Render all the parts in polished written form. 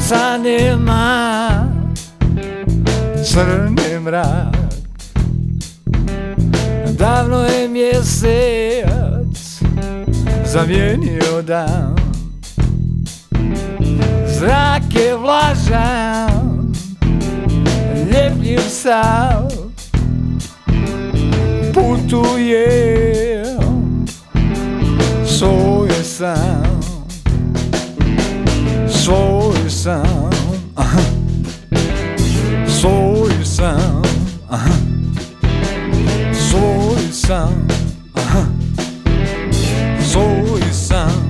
Sunca nema, crni mrak. Davno je mjesec zamijenio dan. Zrak je vlažan, ljepljiv sav. Putujem svoj san, svoj san, svoj san, svoj san, svoj san.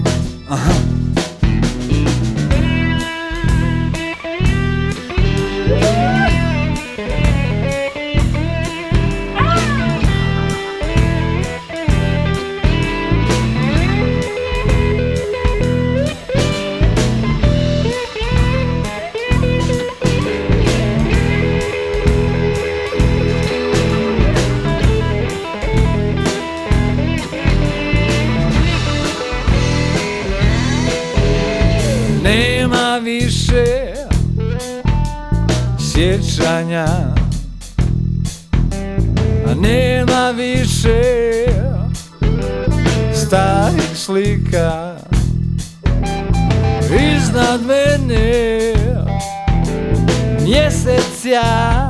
Nema više sjećanja, a nema više starih slika. Iznad mene mjesec ja,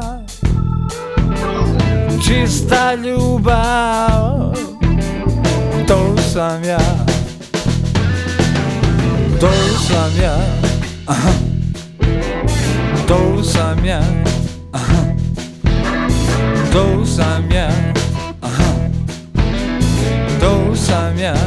čista ljubav, to sam ja. To sam ja, to sam ja, to sam ja, to sam ja.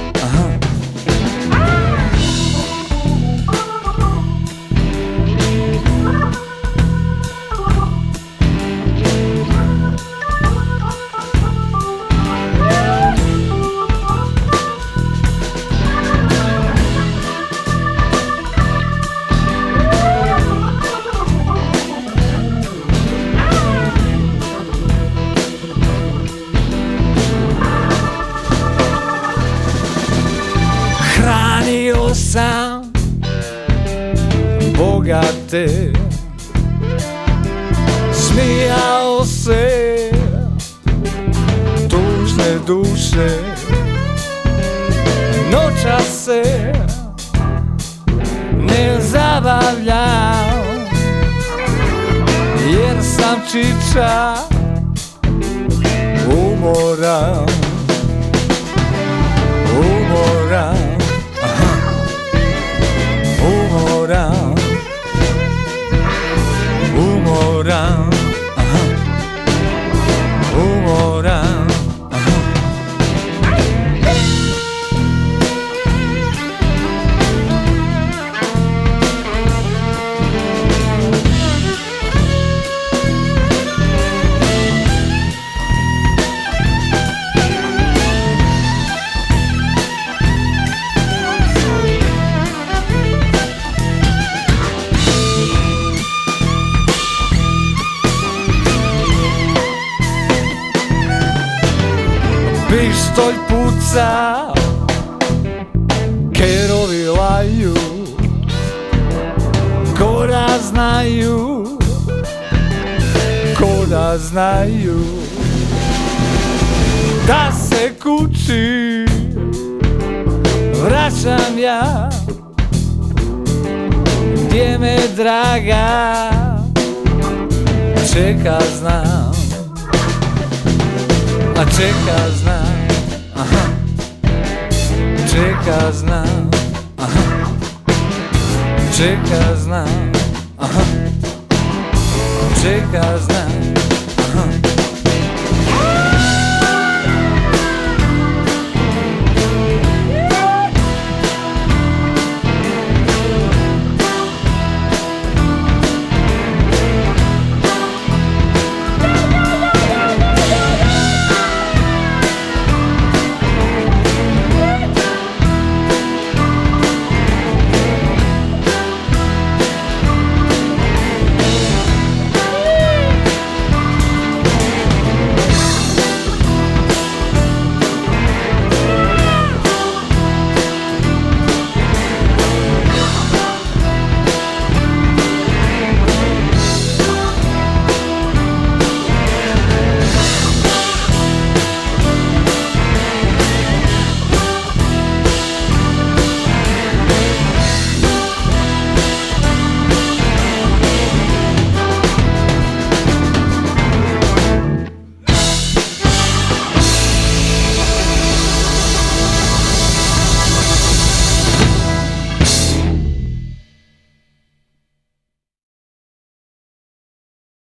Hranio sam bogate, smijao se tužne duše. Noćas se ne zabavljam, jer sam čiča umoran, umoran, umoran, umoran, umoran. Pištolj puca, kerovi laju, ko da znaju, ko da znaju da se kući vraćam ja, gdje me draga čeka znam, a čeka znam, čeka znam, čeka znam, čeka znam.